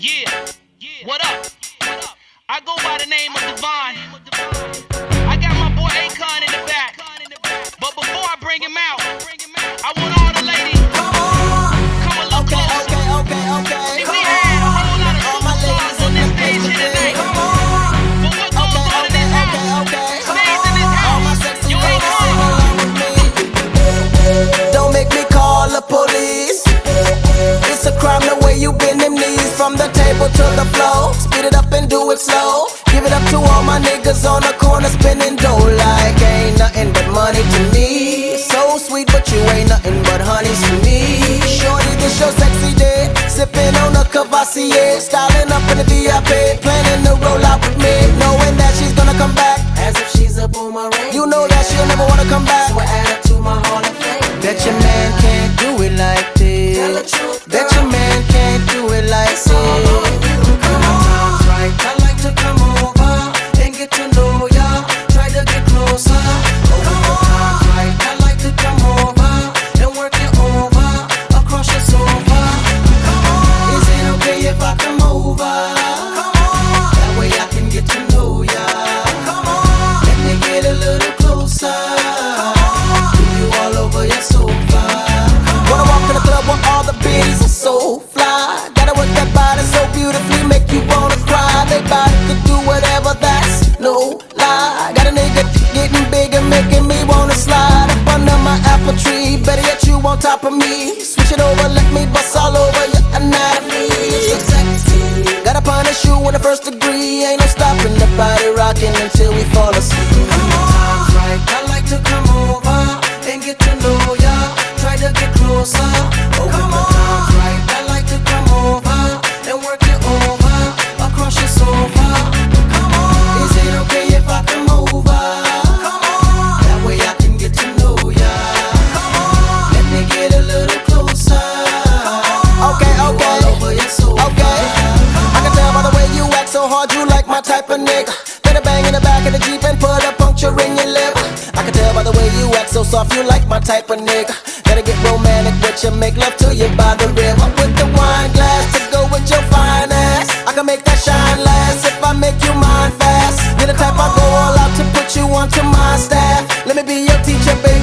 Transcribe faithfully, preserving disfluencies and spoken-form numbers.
Yeah, what up? I go by the name of Divine. I got my boy Akon in the back. But before I bring him out, I want all the ladies come a little closer. Okay, okay, okay. See, we had a whole lot of superstars on this stage here tonight. But what goes on in this house stays in this house. You ain't home. Don't make me call the police. It's a crime the way you bend them knees. From the table to the floor, speed it up and do it slow. Give it up to all my niggas on the corner spinning dough like ain't nothing but money to me. So sweet, but you ain't nothing but honeys to me. Shorty, this your sexy day, sipping on a Cavassier, styling up in the V I P, planning to roll out with me, knowing that she's gonna come back as if she's a boomerang. You know that she'll never wanna come back, so I add her to my Hall of Fame. Bet your man can't do it like this. Tell the truth, bet your man can't do it like this. Come on, right? I like to come over and get to know ya. Try to get closer. Come on, right? I like to come over and work you over across your sofa. Come on, is it okay if I come over? Come on, that way I can get to know ya. Come on, let me get a little closer. Come on, do you all over your sofa. Wanna walk in the club where all the biddies are so fly. Gotta work that body so beautifully, make you wanna cry. They body could do whatever, that's no lie. Got a nigga getting bigger, making me wanna slide up under my apple tree. Better yet, you on top of me. Switch it over, let me bust all over your anatomy. Gotta punish you in the first degree. Ain't no stopping the body rocking until we fall asleep. Come on, right? I like to come over and get to know ya. Try to get closer. Oh, come on, right? I like to come over and work you over across your sofa. Come on, is it okay if I come over? Come on, that way I can get to know ya. Come on, let me get a little closer. Okay, okay, all over your sofa. Okay, I can tell by the way you act so hard, you like my type of nigga. Better bang in the back of the Jeep and put a puncture in your lip. I can tell by the way you act so soft, you like my type of nigga. Gotta get romantic with you, make love to you by the river with the wine glass to go with your fine ass. I can make that shine last if I make you mine fast. You're the type I go all out to put you onto my staff. Let me be your teacher, baby.